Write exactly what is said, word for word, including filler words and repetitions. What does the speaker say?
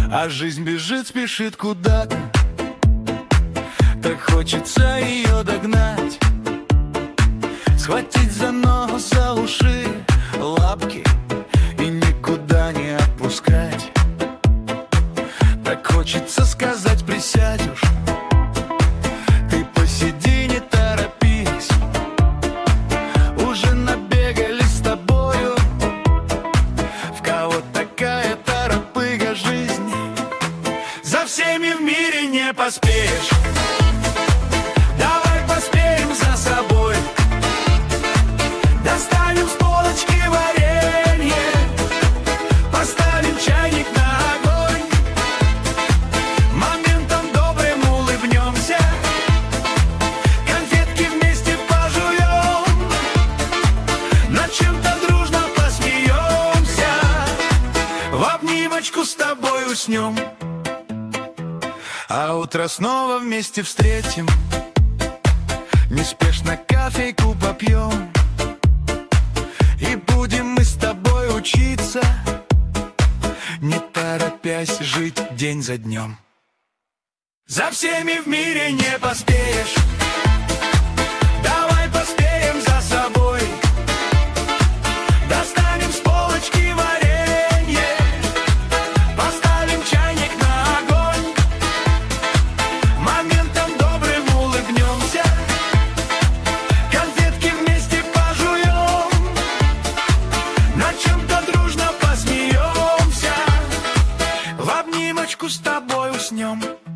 А жизнь бежит, спешит куда-то, так хочется ее догнать, схватить за ногу, за уши, лапки и никуда не отпускать. Так хочется сказать: присядь уж, ты посиди, не торопись. Уже набегались с тобою, в кого такая торопыга жизнь. За всеми в мире не поспеешь, давай поспеем за собой. Достанем с полочки варенье, поставим чайник на огонь. Моментом добрым улыбнемся, конфетки вместе пожуем, над чем-то дружно посмеемся, в обнимочку с тобой уснем. А утро снова вместе встретим, неспешно кофейку попьем, и будем мы с тобой учиться, не торопясь жить день за днем. За всеми в мире не поспеешь, давай поспеем за собой. Достанем с полочки варенье, поставим чайник на огонь. Моментом добрым улыбнемся, конфетки вместе пожуем, над чем-то дружно посмеемся, в обнимочку с тобой уснем.